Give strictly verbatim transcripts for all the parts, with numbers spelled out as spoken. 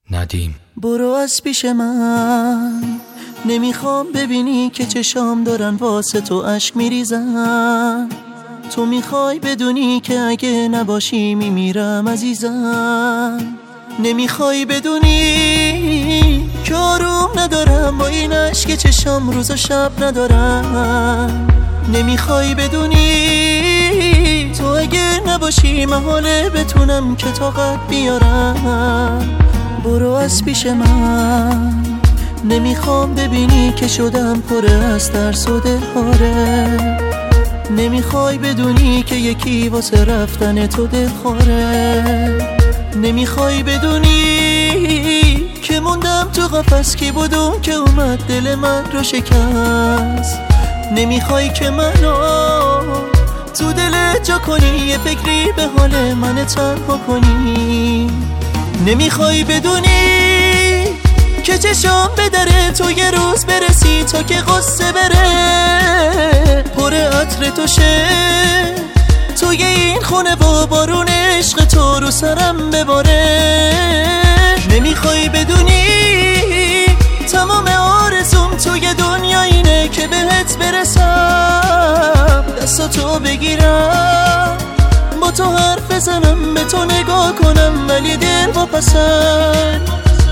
ندیم. برو از پیش من، نمیخوام ببینی که چشام دارن واسه تو اشک میریزن. تو میخوای بدونی که اگه نباشی میمیرم عزیزم. نمیخوای بدونی که آروم ندارم با این اشک چشام روز و شب ندارم. نمیخوای بدونی تو اگه نباشی محاله بتونم که طاقت بیارم. برو از پیش من، نمیخوام ببینی که شدم پر از ترس و دلخواره. نمیخوای بدونی که یکی واسه رفتن تو دلخواره. نمیخوای بدونی که موندم تو قفس، کی بودم که اومد دل من رو شکست. نمیخوای که منو تو دلت جا کنی، یه فکری به حال من تنها کنی. نمیخوای بدونی که چشام به دره تو یه روز برسی تا که قصه بره. پر عطر تو شه توی این خونه و بارون عشق تو رو سرم بباره. نمیخوای بدونی تمام آرزوم توی دنیا اینه که بهت برسم، دستاتو بگیرم با تو حرف بزنم، به تو نگاه کنم ولی دل واپسن.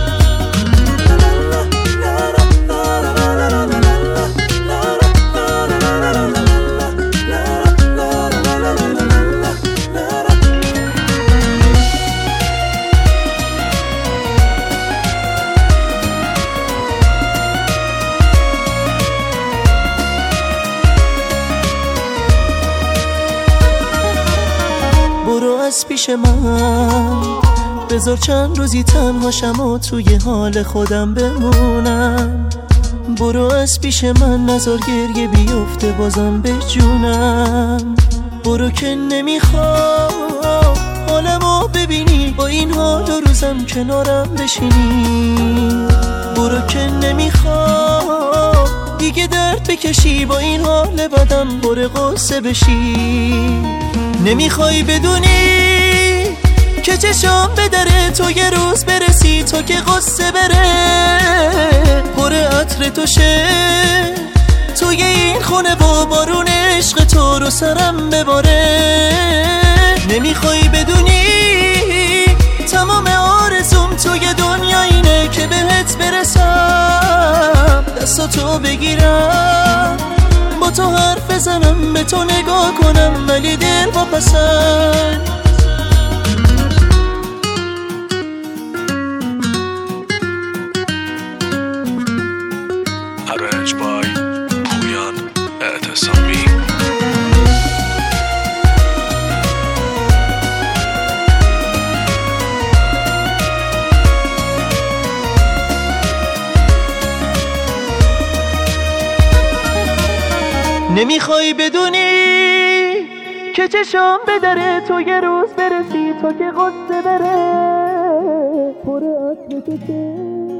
برو از پیش من، بذار چند روزی تنهاشم و توی حال خودم بمونم. برو از پیش من، نذار گریه بیفته بازم به جونم. برو که نمیخوام حالمو ببینی، با این حال و روزم کنارم بشینی. برو که نمیخوام دیگه درد بکشی، با این حال بدم پر قصه بشی. نمیخوای بدونی که چشام به دره تو یه روز برسی تا که قصه بره. پر عطر تو شه توی این خونه و بارون عشق تو رو سرم بباره. نمیخوای بدونی تمام آرزوم توی دنیا اینه که بهت برسم، دستاتو بگیرم با تو حرف بزنم، به تو نگاه کنم ولی دل واپسن. Arranged by پویان اعتصامی. نمیخوای بدونی که چشام به دره تو یه روز برسی تا که قصه بره. پر عطر تو